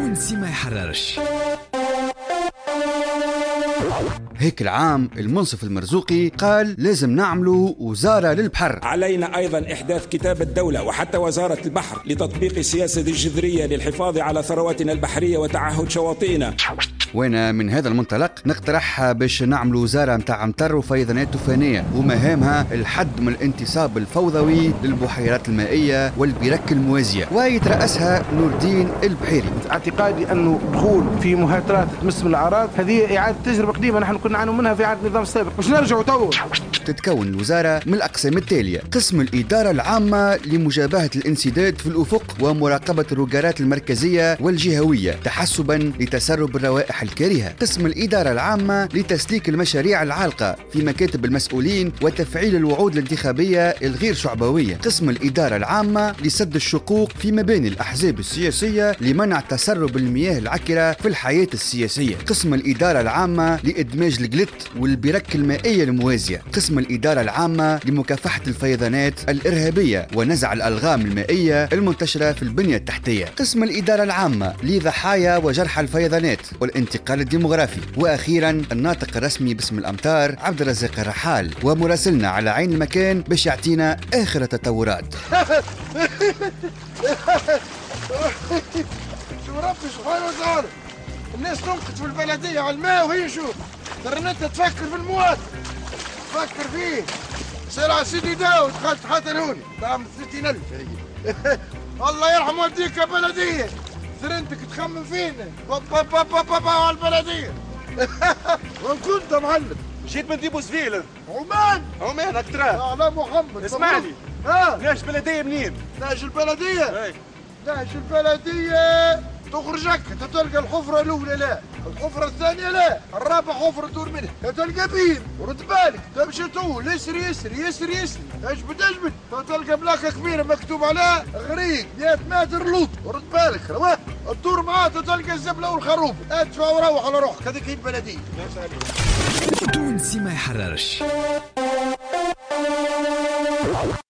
تونسي ما يحررش. هيك العام المنصف المرزوقي قال لازم نعملوا وزارة للبحر. علينا أيضا إحداث كتاب الدولة وحتى وزارة البحر لتطبيق السياسة الجذرية للحفاظ على ثرواتنا البحرية وتعهد شواطئنا. وانا من هذا المنطلق نقترح باش نعملوا وزارة متاع امطار وفيضانات طوفانية ومهامها الحد من الانتصاب الفوضوي للبحيرات المائية والبرك الموازية، ويترأسها نور الدين البحيري. اعتقادي انه دخول في مهاترات تمس من الاعراض هذه اعادة تجربة قديمة نحن كنا نعانوا منها في عهد النظام السابق، باش نرجعوا توا. تتكون الوزارة من الأقسام التالية: قسم الإدارة العامة لمجابهة الانسداد في الأفق ومراقبة الرجالات المركزية والجهوية تحسبا لتسرب الروائح الكارهة. قسم الإدارة العامة لتسليك المشاريع العالقة في مكاتب المسؤولين وتفعيل الوعود الانتخابية الغير شعبوية. قسم الإدارة العامة لسد الشقوق في مباني الأحزاب السياسية لمنع تسرب المياه العكرة في الحياة السياسية. قسم الإدارة العامة لإدماج الجلت والبرك المائية الموازية. قسم الإدارة العامة لمكافحة الفيضانات الإرهابية ونزع الألغام المائية المنتشرة في البنية التحتية. قسم الإدارة العامة لضحايا وجرحى الفيضانات والانتقال الديمغرافي. وأخيرا الناطق الرسمي باسم الأمطار عبد الرزاق الرحال، ومراسلنا على عين المكان باش يعطينا آخر التطورات. شو ربي سبحانه وتعالى، الناس تنقط في البلدية على الماء وهي شوف ترى انت تفكر في المواطن، تفكر فيه. سير على سيدي داود خالد حتى هوني تعمل 60,000 هي. الله يرحم والديك يا بلدية، سرنتك تخمم فينا بابا بابا بابا على البلدية. وين كنت يا معلم؟ جيت من ديبو سفيلر. عمان اكتراه. لا محمد اسمعني، ناش بلدية منين؟ ناش البلدية؟ اي ناش البلدية تخرج هكا تلقى الحفرة الأولى لا، الحفرة الثانية لا، الرابعة حفرة دور منها، تلقى بير، ورد بالك تمشي طول يسري يسري يسري يسري، اجبد اجبد، تلقى بلاكة كبيرة مكتوب عليها غريق 100 متر لوط، ورد بالك رواه، الدور معاه تلقى الزبلة والخروب، ادفع وروح على روحك، هذيك هي البلدية. تونسي ما يحررش.